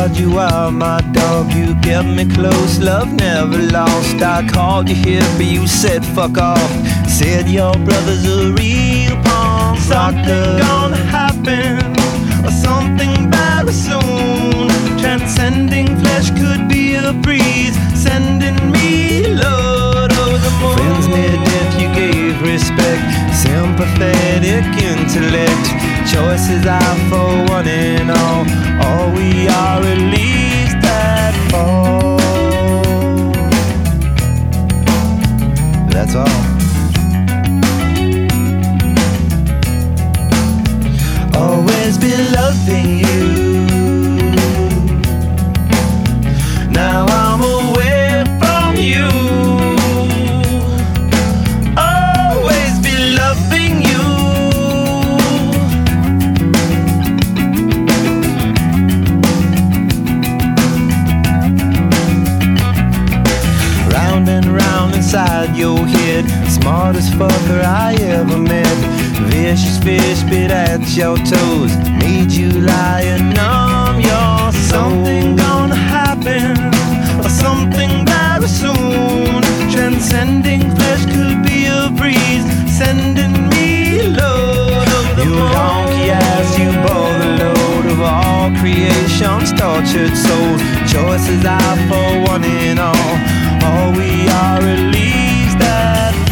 God, you are my dog. You kept me close, love never lost. I called you here, but you said fuck off. Said your brother's a real punk. Something gonna happen, or something very soon. Transcending flesh could be a breeze, sending me Lord over the moon. Friends near death, you gave respect, sympathetic intellect. Choices are for one and all we are at least that fall. That's all. Always been loving you. Now I'm away from you. Always been loving you. Round and round inside your head, smartest fucker I ever met. Vicious fish bit at your toes, made you lie and numb your soul. Something gonna happen, or something very soon. Transcending flesh could be a breeze, sending me load of the moon. You donkey ass, you bore the load of all creation's tortured souls. Choices are for one and all we are at least that